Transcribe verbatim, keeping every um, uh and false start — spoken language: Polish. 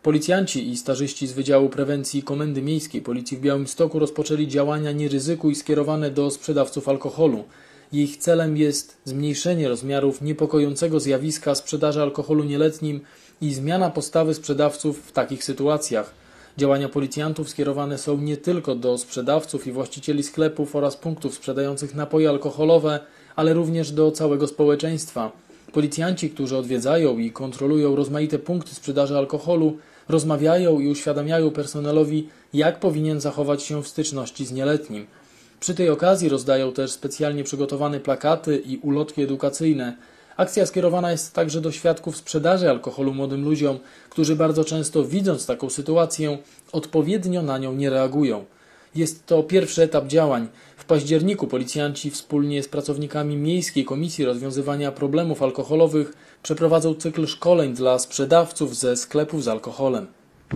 Policjanci i stażyści z Wydziału Prewencji Komendy Miejskiej Policji w Białymstoku rozpoczęli działania Nie ryzykuj skierowane do sprzedawców alkoholu. Ich celem jest zmniejszenie rozmiarów niepokojącego zjawiska sprzedaży alkoholu nieletnim i zmiana postawy sprzedawców w takich sytuacjach. Działania policjantów skierowane są nie tylko do sprzedawców i właścicieli sklepów oraz punktów sprzedających napoje alkoholowe, ale również do całego społeczeństwa. Policjanci, którzy odwiedzają i kontrolują rozmaite punkty sprzedaży alkoholu, rozmawiają i uświadamiają personelowi, jak powinien zachować się w styczności z nieletnim. Przy tej okazji rozdają też specjalnie przygotowane plakaty i ulotki edukacyjne. Akcja skierowana jest także do świadków sprzedaży alkoholu młodym ludziom, którzy bardzo często, widząc taką sytuację, odpowiednio na nią nie reagują. Jest to pierwszy etap działań. W październiku policjanci wspólnie z pracownikami Miejskiej Komisji Rozwiązywania Problemów Alkoholowych przeprowadzą cykl szkoleń dla sprzedawców ze sklepów z alkoholem.